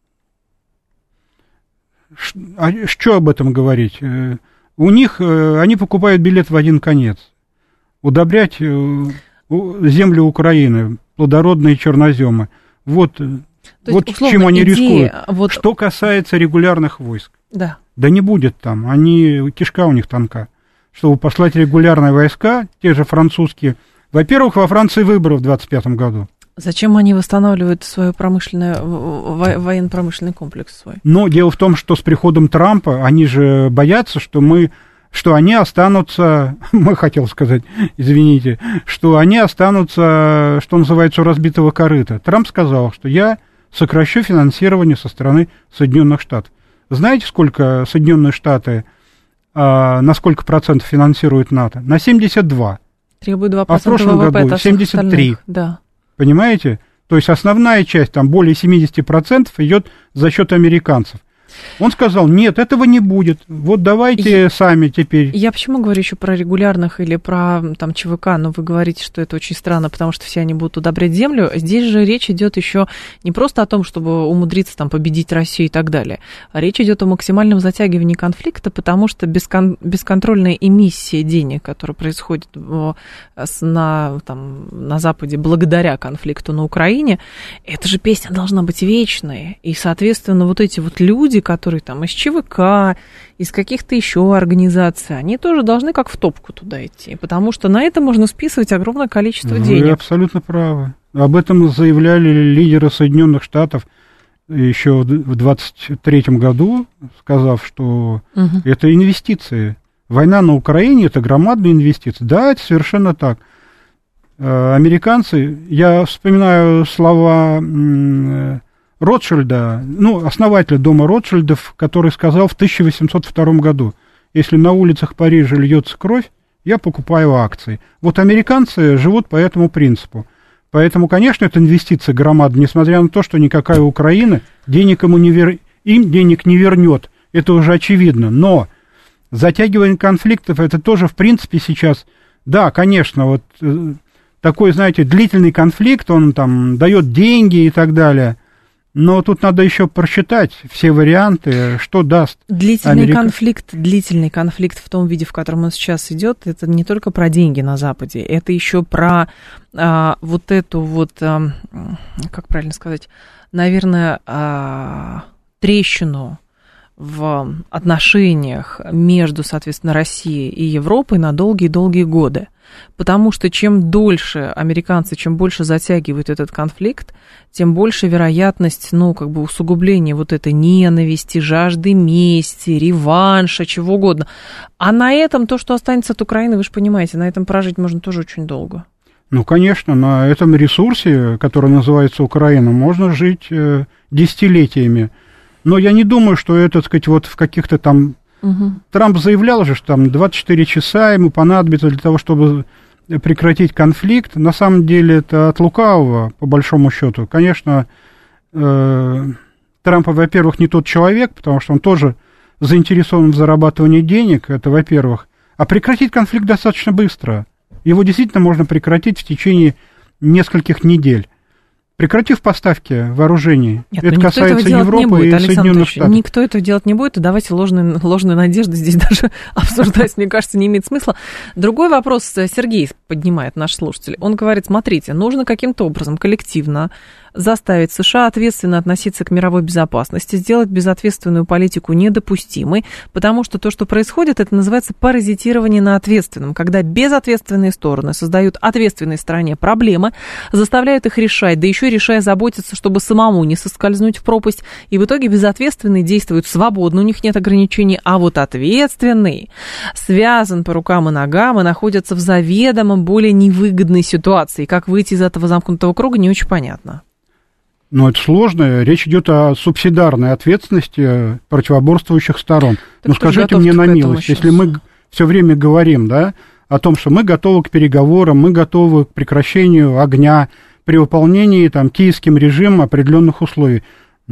Speaker 6: А что об этом говорить? У них, они покупают билет в один конец. Удобрять землю Украины, плодородные черноземы. Вот, вот
Speaker 5: есть,
Speaker 6: чем они
Speaker 5: идея,
Speaker 6: рискуют.
Speaker 5: Вот...
Speaker 6: Что касается регулярных войск.
Speaker 5: Да.
Speaker 6: Да не будет там. Они, кишка у них тонка. Чтобы послать регулярные войска, те же французские. Во-первых, во Франции выборы в двадцать пятом году.
Speaker 5: Зачем они восстанавливают свой промышленный, военно-промышленный комплекс свой?
Speaker 6: Но дело в том, что с приходом Трампа они же боятся, что мы, что они останутся, мы хотел сказать, извините, что они останутся, что называется, у разбитого корыта. Трамп сказал, что я сокращу финансирование со стороны Соединенных Штатов. Знаете, сколько Соединенные Штаты, а, на сколько процентов финансирует НАТО? На семьдесят два.
Speaker 5: Требует два процента
Speaker 6: а в прошлом году семьдесят три.
Speaker 5: Да.
Speaker 6: Понимаете? То есть основная часть, там более семьдесят процентов идет за счет американцев. Он сказал, нет, этого не будет, вот давайте я, сами теперь.
Speaker 5: Я почему говорю еще про регулярных или про там ЧВК, но вы говорите, что это очень странно, потому что все они будут удобрять землю. Здесь же речь идет еще не просто о том, чтобы умудриться там победить Россию и так далее, а речь идет о максимальном затягивании конфликта, потому что бескон, бесконтрольная эмиссия денег, которая происходит на, там, на Западе благодаря конфликту на Украине, эта же песня должна быть вечной, и, соответственно, вот эти вот люди, которые там из ЧВК, из каких-то еще организаций, они тоже должны как в топку туда идти, потому что на это можно списывать огромное количество
Speaker 6: Вы
Speaker 5: денег.
Speaker 6: Вы абсолютно правы. Об этом заявляли лидеры Соединенных Штатов еще в двадцать третьем году, сказав, что угу. это инвестиции. Война на Украине – это громадные инвестиции. Да, это совершенно так. Американцы, я вспоминаю слова Ротшильда, ну, основателя дома Ротшильдов, который сказал в тысяча восемьсот втором году, если на улицах Парижа льется кровь, я покупаю акции. Вот американцы живут по этому принципу. Поэтому, конечно, это инвестиция громадная, несмотря на то, что никакая Украина денег ему не вер... им денег не вернет. Это уже очевидно. Но затягивание конфликтов, это тоже, в принципе, сейчас, да, конечно, вот такой, знаете, длительный конфликт, он там дает деньги и так далее. Но тут надо еще просчитать все варианты, что даст
Speaker 5: длительный
Speaker 6: Америка...
Speaker 5: конфликт, длительный конфликт в том виде, в котором он сейчас идет, это не только про деньги на Западе, это еще про а, вот эту вот, а, как правильно сказать, наверное, а, трещину в отношениях между, соответственно, Россией и Европой на долгие-долгие годы. Потому что чем дольше американцы, чем больше затягивают этот конфликт, тем больше вероятность, ну, как бы усугубления вот этой ненависти, жажды мести, реванша, чего угодно. А на этом то, что останется от Украины, вы же понимаете, на этом прожить можно тоже очень долго.
Speaker 6: Ну, конечно, на этом ресурсе, который называется Украина, можно жить э, десятилетиями. Но я не думаю, что это, так сказать, вот в каких-то там... Угу. Трамп заявлял же, что там двадцать четыре часа ему понадобится для того, чтобы прекратить конфликт. На самом деле это от лукавого, по большому счету. Конечно, э, Трамп, во-первых, не тот человек, потому что он тоже заинтересован в зарабатывании денег, это во-первых. А прекратить конфликт достаточно быстро. Его действительно можно прекратить в течение нескольких недель. Прекратив поставки вооружений.
Speaker 5: Нет,
Speaker 6: это касается Европы будет, и Соединенных Штатов.
Speaker 5: Никто этого делать не будет, и давайте ложные, ложные надежды здесь даже обсуждать, мне кажется, не имеет смысла. Другой вопрос Сергей поднимает, наш слушатель. Он говорит, смотрите, нужно каким-то образом коллективно заставить США ответственно относиться к мировой безопасности, сделать безответственную политику недопустимой, потому что то, что происходит, это называется паразитирование на ответственном, когда безответственные стороны создают ответственной стороне проблемы, заставляют их решать, да еще решая заботиться, чтобы самому не соскользнуть в пропасть, и в итоге безответственные действуют свободно, у них нет ограничений, а вот ответственный связан по рукам и ногам и находится в заведомо более невыгодной ситуации. Как выйти из этого замкнутого круга, не очень понятно.
Speaker 6: Но это сложно. Речь идет о субсидарной ответственности противоборствующих сторон. Так ну, скажите мне на милость, если мы все время говорим, да, о том, что мы готовы к переговорам, мы готовы к прекращению огня при выполнении там, киевским режимом определенных условий,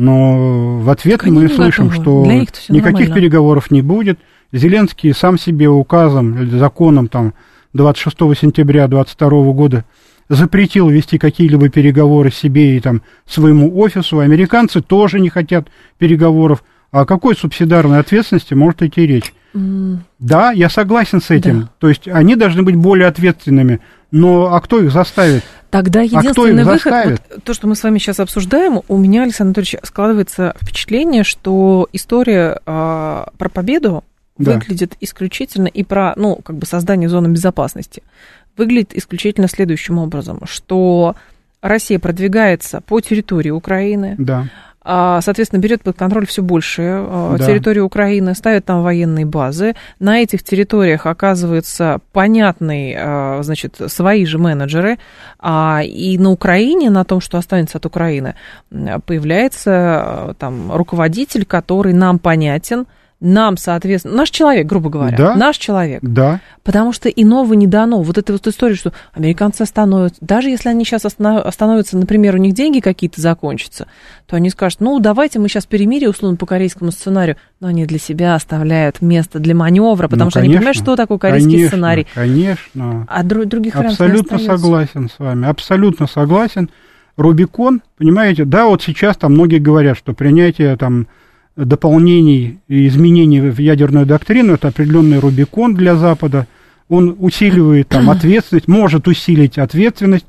Speaker 6: но в ответ Конечно, мы слышим, готовы. Что никаких нормально. Переговоров не будет. Зеленский сам себе указом или законом там, двадцать шестого сентября две тысячи двадцать второго года запретил вести какие-либо переговоры себе и там, своему офису. Американцы тоже не хотят переговоров. О какой субсидарной ответственности может идти речь? Mm. Да, я согласен с этим. Да. То есть они должны быть более ответственными. Но а кто их заставит?
Speaker 5: Тогда единственный а выход, вот, то, что мы с вами сейчас обсуждаем, у меня, Александр Анатольевич, складывается впечатление, что история э, про победу да. выглядит исключительно и про, ну, как бы создание зоны безопасности выглядит исключительно следующим образом, что Россия продвигается по территории Украины, да. соответственно, берет под контроль все больше да. территорию Украины, ставит там военные базы. На этих территориях оказываются понятные, значит, свои же менеджеры. И на Украине, на том, что останется от Украины, появляется там руководитель, который нам понятен, нам, соответственно, наш человек, грубо говоря,
Speaker 6: да,
Speaker 5: наш человек.
Speaker 6: Да.
Speaker 5: Потому что иного не дано. Вот эта вот история, что американцы остановятся, даже если они сейчас остановятся, например, у них деньги какие-то закончатся, то они скажут, ну, давайте мы сейчас перемирие, условно, по корейскому сценарию, но они для себя оставляют место для маневра, потому ну, что конечно, они понимают, что такое корейский
Speaker 6: конечно,
Speaker 5: сценарий.
Speaker 6: Конечно,
Speaker 5: а друг, других вариантов
Speaker 6: абсолютно
Speaker 5: не остается.
Speaker 6: Согласен с вами, абсолютно согласен. Рубикон, понимаете, да, вот сейчас там многие говорят, что принятие там дополнений и изменений в ядерную доктрину, это определенный Рубикон для Запада, он усиливает там ответственность, может усилить ответственность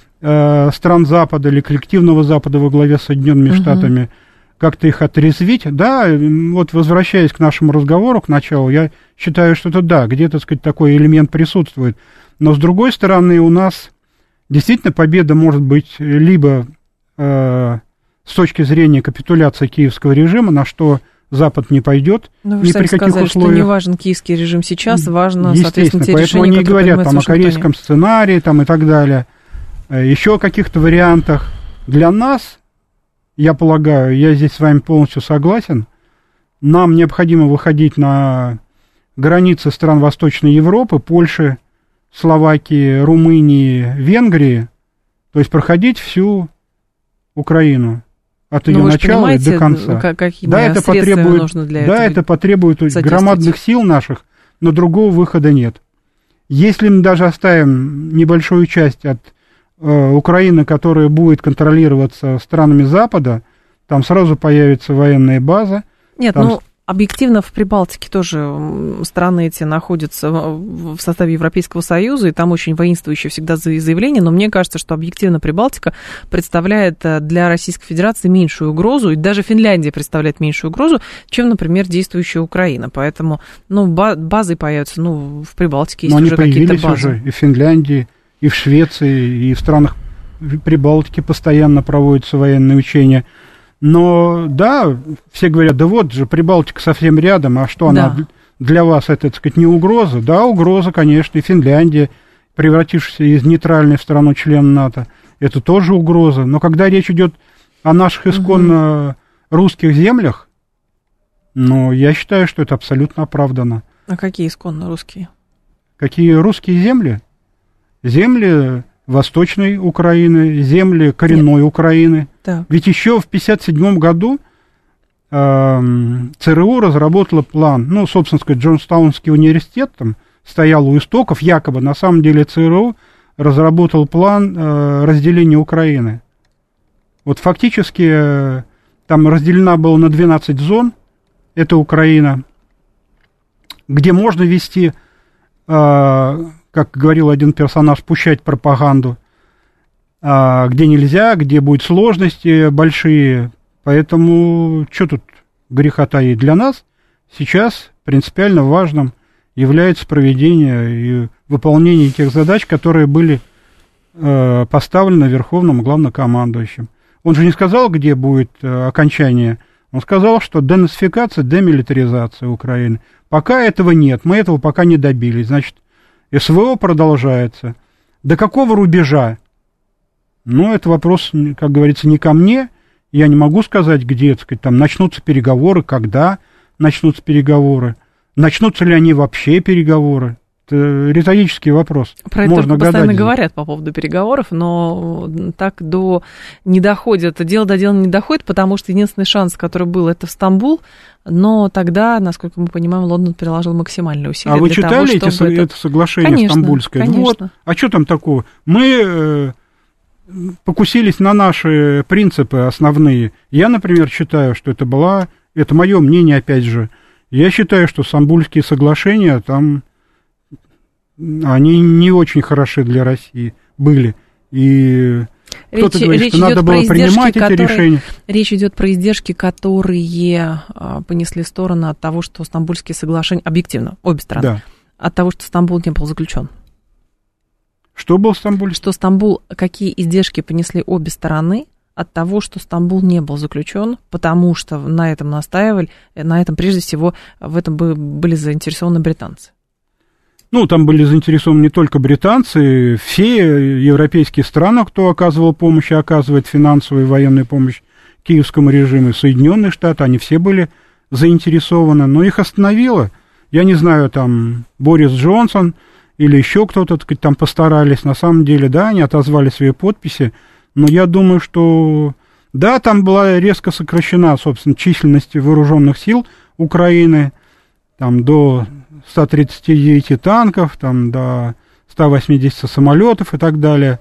Speaker 6: э, стран Запада или коллективного Запада во главе с Соединенными uh-huh. Штатами, как-то их отрезвить. Да, вот возвращаясь к нашему разговору, к началу, я считаю, что это да, где-то, так сказать, такой элемент присутствует. Но, с другой стороны, у нас действительно победа может быть либо э, с точки зрения капитуляции киевского режима, на что Запад не пойдет,
Speaker 5: но вы
Speaker 6: ни
Speaker 5: сами
Speaker 6: при каких
Speaker 5: сказали,
Speaker 6: условиях.
Speaker 5: Что не важен киевский режим сейчас, важно, соответственно, те
Speaker 6: поэтому
Speaker 5: решения,
Speaker 6: они говорят там, о корейском
Speaker 5: Вашингтоне.
Speaker 6: сценарии там, и так далее, еще о каких-то вариантах. Для нас, я полагаю, я здесь с вами полностью согласен, нам необходимо выходить на границы стран Восточной Европы, Польши, Словакии, Румынии, Венгрии, то есть проходить всю Украину от ее начала и до конца.
Speaker 5: Как, какие
Speaker 6: да, это потребует,
Speaker 5: нужно для
Speaker 6: да,
Speaker 5: этого
Speaker 6: это потребует громадных сил наших, но другого выхода нет. Если мы даже оставим небольшую часть от э, Украины, которая будет контролироваться странами Запада, там сразу появится военная база.
Speaker 5: Нет,
Speaker 6: там...
Speaker 5: ну... Объективно в Прибалтике тоже страны эти находятся в составе Европейского Союза, и там очень воинствующие всегда заявления, но мне кажется, что объективно Прибалтика представляет для Российской Федерации меньшую угрозу, и даже Финляндия представляет меньшую угрозу, чем, например, действующая Украина. Поэтому, ну, базы появятся, ну, в Прибалтике есть уже какие-то базы.
Speaker 6: Уже и в Финляндии, и в Швеции, и в странах Прибалтики постоянно проводятся военные учения. Но, да, все говорят, да вот же, Прибалтика совсем рядом, а что
Speaker 5: да.
Speaker 6: она для вас, это, так сказать, не угроза? Да, угроза, конечно, и Финляндия, превратившаяся из нейтральной в страну-член НАТО, это тоже угроза. Но когда речь идет о наших исконно угу. русских землях, ну, я считаю, что это абсолютно оправдано.
Speaker 5: А какие исконно русские?
Speaker 6: Какие русские земли? Земли Восточной Украины, земли коренной Нет. Украины. Так. Ведь еще в тысяча девятьсот пятьдесят седьмом году э, ЦРУ разработала план, ну, собственно сказать, Джонстаунский университет там стоял у истоков, якобы, на самом деле ЦРУ разработал план э, разделения Украины. Вот фактически э, там разделена была на двенадцать зон, это Украина, где можно вести, э, как говорил один персонаж, пущать пропаганду, где нельзя, где будут сложности большие. Поэтому что тут греха таить? Для нас сейчас принципиально важным является проведение и выполнение тех задач, которые были э, поставлены Верховным Главнокомандующим. Он же не сказал, где будет э, окончание. Он сказал, что денацификация, демилитаризация Украины. Пока этого нет, мы этого пока не добились. Значит, СВО продолжается. До какого рубежа? Ну, это вопрос, как говорится, не ко мне. Я не могу сказать, где, так сказать, там начнутся переговоры, когда начнутся переговоры. Начнутся ли они вообще переговоры? Это риторический вопрос.
Speaker 5: Про это только постоянно говорят по поводу переговоров, но так до не доходит. Дело до дела не доходит, потому что единственный шанс, который был, это в Стамбул. Но тогда, насколько мы понимаем, Лондон приложил максимальные усилия.
Speaker 6: А вы
Speaker 5: для
Speaker 6: читали
Speaker 5: того, чтобы
Speaker 6: эти,
Speaker 5: это...
Speaker 6: это соглашение
Speaker 5: конечно,
Speaker 6: стамбульское?
Speaker 5: Конечно.
Speaker 6: Вот. А что там такого? Мы покусились на наши принципы основные. Я, например, считаю, что это была, это мое мнение, опять же, я считаю, что стамбульские соглашения там, они не очень хороши для России были. И кто-то
Speaker 5: речь,
Speaker 6: говорит,
Speaker 5: речь
Speaker 6: что надо было принимать
Speaker 5: которые,
Speaker 6: эти решения.
Speaker 5: Речь идет про издержки, которые а, понесли стороны от того, что стамбульские соглашения, объективно, обе стороны, да. от того, что Стамбул не был заключен.
Speaker 6: Что был в Стамбуле?
Speaker 5: Что Стамбул, какие издержки понесли обе стороны от того, что Стамбул не был заключен, потому что на этом настаивали, на этом прежде всего в этом были заинтересованы британцы.
Speaker 6: Ну, там были заинтересованы не только британцы, все европейские страны, кто оказывал помощь и оказывает финансовую и военную помощь киевскому режиму, Соединенные Штаты, они все были заинтересованы, но их остановило. Я не знаю, там, Борис Джонсон или еще кто-то, так сказать, там постарались. На самом деле, да, они отозвали свои подписи, но я думаю, что, да, там была резко сокращена, собственно, численность вооруженных сил Украины, там, до ста тридцати девяти танков, там, до ста восьмидесяти самолетов и так далее.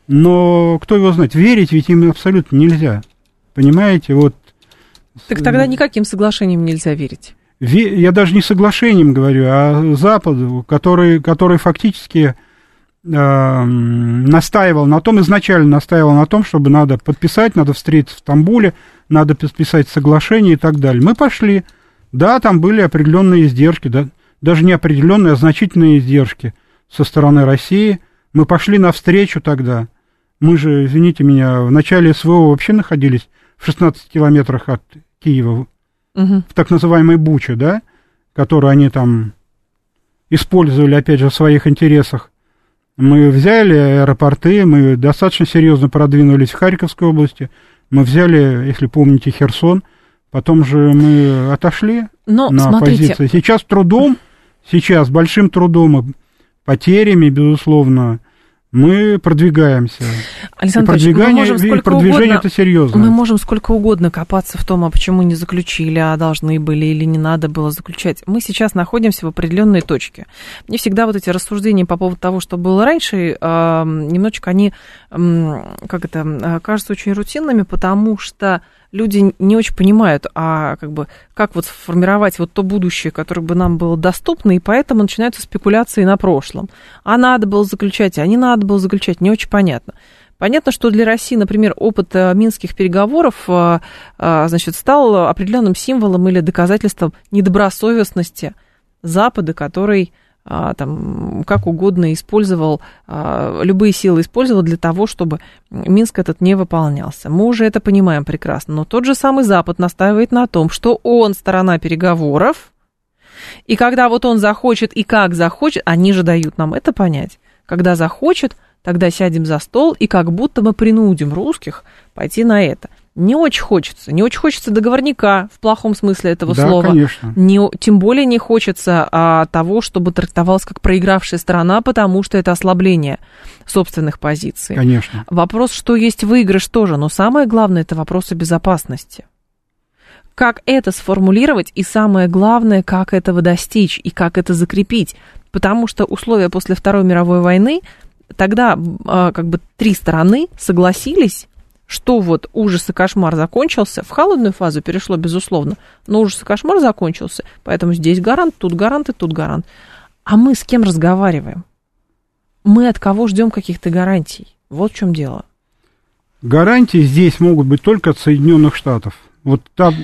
Speaker 6: Но кто его знает, верить ведь им абсолютно нельзя. Понимаете, вот.
Speaker 5: Так тогда никаким соглашениям нельзя верить.
Speaker 6: Я даже не соглашением говорю, а Западу, который, который фактически э, настаивал на том, изначально настаивал на том, чтобы надо подписать, надо встретиться в Стамбуле, надо подписать соглашение и так далее. Мы пошли. Да, там были определенные издержки, да, даже не определенные, а значительные издержки со стороны России. Мы пошли навстречу тогда. Мы же, извините меня, в начале СВО вообще находились в шестнадцати километрах от Киева, угу. в так называемой Буче, да, которую они там использовали, опять же, в своих интересах. Мы взяли аэропорты, мы достаточно серьезно продвинулись в Харьковской области, мы взяли, если помните, Херсон, потом же мы отошли Но, на смотрите. позиции. Сейчас трудом, сейчас большим трудом и потерями, безусловно, мы продвигаемся.
Speaker 5: Александр Ильич, мы можем сколько
Speaker 6: продвижение
Speaker 5: угодно,
Speaker 6: это серьезно.
Speaker 5: Мы можем сколько угодно копаться в том, а почему не заключили, а должны были или не надо было заключать. Мы сейчас находимся в определенной точке. Мне всегда вот эти рассуждения по поводу того, что было раньше, немножечко они, как это, кажутся очень рутинными, потому что люди не очень понимают, а как бы как вот сформировать вот то будущее, которое бы нам было доступно, и поэтому начинаются спекуляции на прошлом. А надо было заключать, а не надо было заключать, не очень понятно. Понятно, что для России, например, опыт минских переговоров, значит, стал определенным символом или доказательством недобросовестности Запада, который там, как угодно использовал, любые силы использовал для того, чтобы Минск этот не выполнялся. Мы уже это понимаем прекрасно. Но тот же самый Запад настаивает на том, что он сторона переговоров, и когда вот он захочет и как захочет, они же дают нам это понять, когда захочет, тогда сядем за стол, и как будто мы принудим русских пойти на это. Не очень хочется. Не очень хочется договорника в плохом смысле этого
Speaker 6: да,
Speaker 5: слова.
Speaker 6: Конечно.
Speaker 5: Не, тем более не хочется а, того, чтобы трактовалась как проигравшая сторона, потому что это ослабление собственных позиций.
Speaker 6: Конечно.
Speaker 5: Вопрос, что есть выигрыш тоже, но самое главное, это вопрос о безопасности. Как это сформулировать, и самое главное, как этого достичь, и как это закрепить. Потому что условия после Второй мировой войны, тогда а, как бы три стороны согласились, что вот ужас и кошмар закончился, в холодную фазу перешло, безусловно, но ужас и кошмар закончился, поэтому здесь гарант, тут гарант и тут гарант. А мы с кем разговариваем? Мы от кого ждем каких-то гарантий? Вот в чем дело.
Speaker 6: Гарантии здесь могут быть только от Соединенных Штатов. Вот там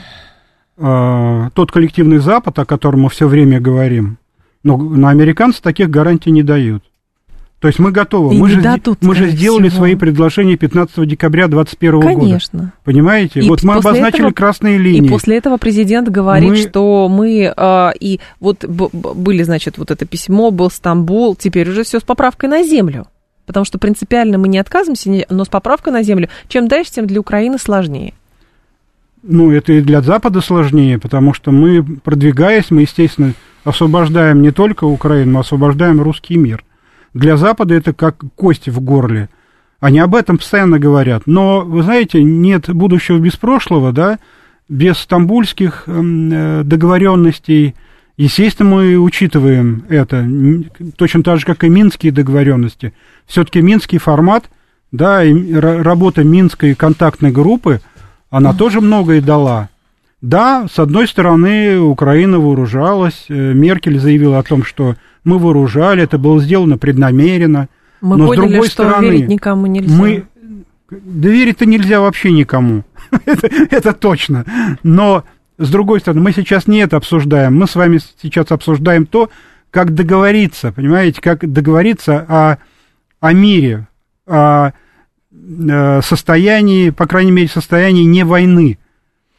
Speaker 6: э, тот коллективный Запад, о котором мы все время говорим, но на американцы таких гарантий не дают. То есть мы готовы. Мы же, мы же сделали всего. свои предложения пятнадцатого декабря двадцать первого года.
Speaker 5: Конечно.
Speaker 6: Понимаете?
Speaker 5: И
Speaker 6: вот мы обозначили
Speaker 5: этого,
Speaker 6: красные линии.
Speaker 5: И после этого президент говорит, мы... что мы... Э, и вот б, б, были, значит, вот это письмо, был Стамбул, теперь уже все с поправкой на землю. Потому что принципиально мы не отказываемся, но с поправкой на землю. Чем дальше, тем для Украины сложнее.
Speaker 6: Ну, это и для Запада сложнее, потому что мы, продвигаясь, мы, естественно, освобождаем не только Украину, но освобождаем русский мир. Для Запада это как кость в горле. Они об этом постоянно говорят. Но, вы знаете, нет будущего без прошлого, да, без стамбульских э, договоренностей. Естественно, мы учитываем это, точно так же, как и минские договоренности. Все-таки минский формат, да, и работа Минской контактной группы, она тоже многое дала. Да, с одной стороны, Украина вооружалась, Меркель заявила о том, что мы вооружали, это было сделано преднамеренно.
Speaker 5: Мы
Speaker 6: но
Speaker 5: поняли,
Speaker 6: с другой
Speaker 5: что
Speaker 6: стороны,
Speaker 5: верить никому нельзя.
Speaker 6: Мы... Да верить-то нельзя вообще никому, это, это точно. Но, с другой стороны, мы сейчас не это обсуждаем, мы с вами сейчас обсуждаем то, как договориться, понимаете, как договориться о, о мире, о состоянии, по крайней мере, состоянии не войны.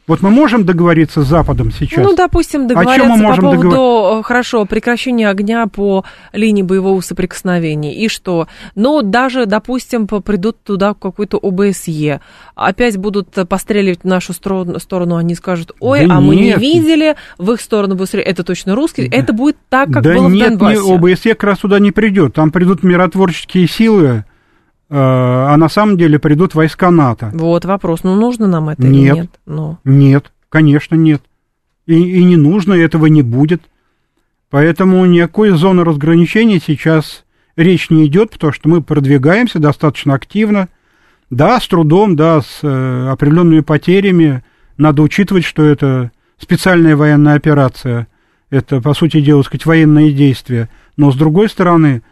Speaker 6: Вот мы можем договориться с Западом сейчас?
Speaker 5: Ну, допустим, договориться
Speaker 6: О чем мы можем
Speaker 5: по поводу,
Speaker 6: договор...
Speaker 5: хорошо, прекращения огня по линии боевого соприкосновения. И что? Ну, даже, допустим, придут туда какой-то ОБСЕ, опять будут постреливать в нашу сторону, они скажут, ой, да а нет. мы не видели, в их сторону будут стрелять, это точно русские. Да. Это будет так, как
Speaker 6: да
Speaker 5: было
Speaker 6: нет,
Speaker 5: в Донбассе.
Speaker 6: Да нет, ОБСЕ как раз туда не придет, там придут миротворческие силы, а на самом деле придут войска НАТО.
Speaker 5: Вот вопрос, ну нужно нам это
Speaker 6: нет,
Speaker 5: или нет? Ну.
Speaker 6: Нет, конечно нет. И, и не нужно, и этого не будет. Поэтому никакой зоны разграничения сейчас речь не идет, потому что мы продвигаемся достаточно активно. Да, с трудом, да, с э, определенными потерями. Надо учитывать, что это специальная военная операция. Это, по сути дела, сказать, военные действия. Но, с другой стороны,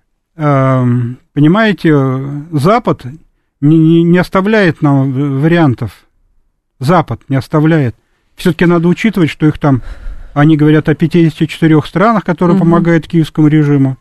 Speaker 6: понимаете, Запад не, не, не оставляет нам вариантов. Запад не оставляет. Все-таки надо учитывать, что их там, они говорят о пятидесяти четырёх странах, которые угу. помогают киевскому режиму.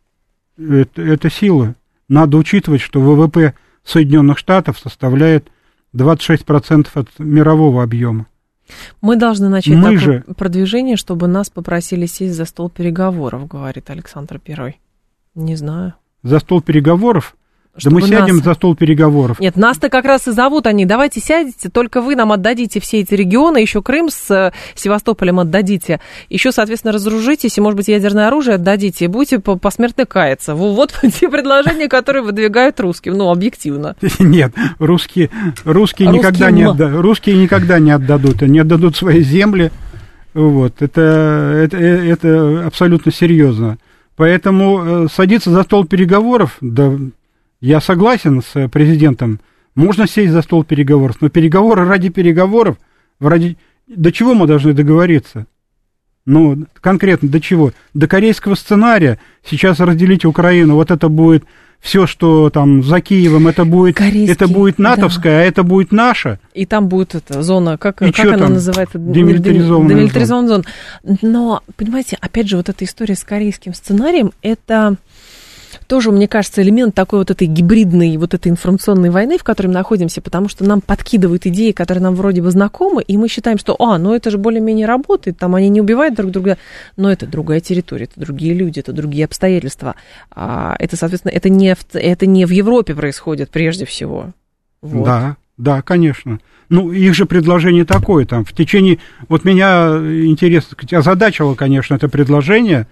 Speaker 6: Это, это сила. Надо учитывать, что ВВП Соединенных Штатов составляет двадцать шесть процентов от мирового объема.
Speaker 5: Мы должны начать
Speaker 6: Мы
Speaker 5: такое
Speaker 6: же...
Speaker 5: продвижение, чтобы нас попросили сесть за стол переговоров, говорит Александр Первый. Не знаю.
Speaker 6: За стол переговоров?
Speaker 5: Чтобы
Speaker 6: да мы сядем
Speaker 5: нас...
Speaker 6: за стол переговоров.
Speaker 5: Нет, нас-то как раз и зовут они. Давайте сядете, только вы нам отдадите все эти регионы, еще Крым с Севастополем отдадите, еще, соответственно, разоружитесь, и, может быть, ядерное оружие отдадите, и будете посмертно каяться. Вот те предложения, которые выдвигают русским, ну, объективно.
Speaker 6: Нет, русские, русские, никогда не, отда... русские никогда не отдадут, не отдадут свои земли. Вот, это, это, это абсолютно серьезно. Поэтому садиться за стол переговоров, да, я согласен с президентом, можно сесть за стол переговоров, но переговоры ради переговоров, ради... до чего мы должны договориться? Ну, конкретно до чего? До корейского сценария. Сейчас разделить Украину, вот это будет все, что там за Киевом, это будет, это будет натовское, да. а это будет наше.
Speaker 5: И там будет эта зона, как, как она
Speaker 6: там?
Speaker 5: называется?
Speaker 6: Демилитаризованная,
Speaker 5: Демилитаризованная зона. зона. Но, понимаете, опять же, вот эта история с корейским сценарием, это тоже, мне кажется, элемент такой вот этой гибридной, вот этой информационной войны, в которой мы находимся, потому что нам подкидывают идеи, которые нам вроде бы знакомы, и мы считаем, что, а, ну это же более-менее работает, там они не убивают друг друга, но это другая территория, это другие люди, это другие обстоятельства. А, это, соответственно, это не, в, это не в Европе происходит прежде всего. Вот.
Speaker 6: Да, да, конечно. Ну, их же предложение такое, там, в течение, вот меня интересно, озадачило, конечно, это предложение,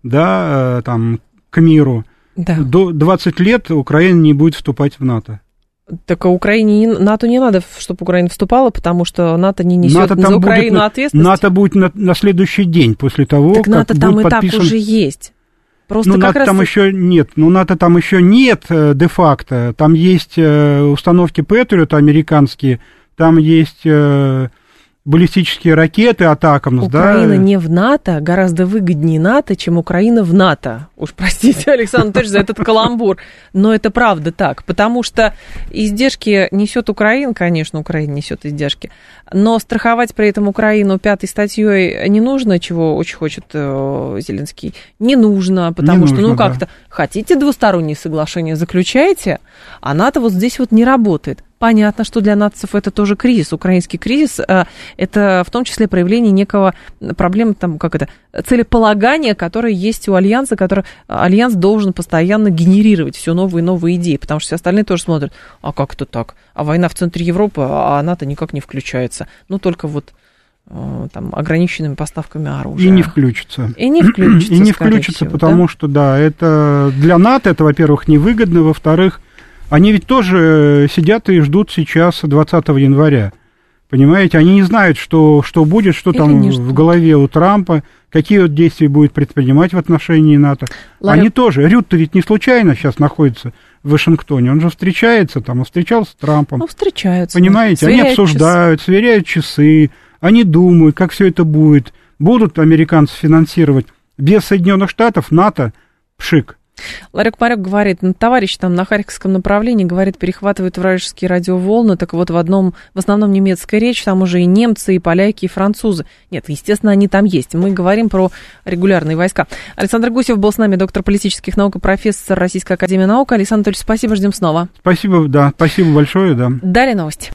Speaker 6: да, там, к миру.
Speaker 5: Да.
Speaker 6: До двадцати лет Украина не будет вступать в НАТО.
Speaker 5: Так а Украине не, НАТО не надо, чтобы Украина вступала, потому что НАТО не несет
Speaker 6: НАТО
Speaker 5: за Украину
Speaker 6: будет,
Speaker 5: ответственность.
Speaker 6: НАТО будет на, на следующий день после того,
Speaker 5: так
Speaker 6: как
Speaker 5: НАТО
Speaker 6: будет
Speaker 5: там
Speaker 6: подписан...
Speaker 5: и так уже есть. Просто
Speaker 6: ну,
Speaker 5: как
Speaker 6: НАТО
Speaker 5: раз...
Speaker 6: там еще нет. Ну, НАТО там еще нет де-факто. Там есть установки Патриот американские, там есть баллистические ракеты атакамс,
Speaker 5: Украина
Speaker 6: да?
Speaker 5: не в НАТО, гораздо выгоднее НАТО, чем Украина в НАТО. Уж простите, Александр Анатольевич, за этот каламбур, но это правда так, потому что издержки несет Украина, конечно, Украина несет издержки, но страховать при этом Украину пятой статьей не нужно, чего очень хочет э, Зеленский, не нужно, потому
Speaker 6: не
Speaker 5: что,
Speaker 6: нужно,
Speaker 5: ну, как-то
Speaker 6: да.
Speaker 5: хотите двусторонние соглашения, заключаете, а НАТО вот здесь вот не работает. Понятно, что для наций это тоже кризис. Украинский кризис – это в том числе проявление некого проблемы, там, как это, целеполагания, которое есть у Альянса, который Альянс должен постоянно генерировать все новые и новые идеи, потому что все остальные тоже смотрят, а как это так? А война в центре Европы, а НАТО никак не включается. Ну, только вот там, ограниченными поставками оружия.
Speaker 6: И не включится.
Speaker 5: И не включится,
Speaker 6: И не включится,
Speaker 5: всего,
Speaker 6: потому
Speaker 5: да?
Speaker 6: что, да, это для НАТО это, во-первых, невыгодно, во-вторых, они ведь тоже сидят и ждут сейчас двадцатого января. Понимаете, они не знают, что, что будет, что Или там в голове у Трампа, какие вот действия будет предпринимать в отношении НАТО. Ларри... Они тоже. Рюд-то ведь не случайно сейчас находится в Вашингтоне. Он же встречается там, он встречался с Трампом.
Speaker 5: Ну, встречаются.
Speaker 6: Понимаете, они обсуждают, часы. сверяют часы, они думают, как все это будет. Будут американцы финансировать. Без Соединенных Штатов НАТО пшик.
Speaker 5: Ларек Марек говорит, товарищ там на Харьковском направлении, говорит, перехватывают вражеские радиоволны, так вот в одном, в основном немецкая речь, там уже и немцы, и поляки, и французы. Нет, естественно, они там есть. Мы говорим про регулярные войска. Александр Гусев был с нами, доктор политических наук и профессор Российской академии наук. Александр Анатольевич, спасибо, ждем снова.
Speaker 6: Спасибо, да, спасибо большое, да.
Speaker 5: Далее новости.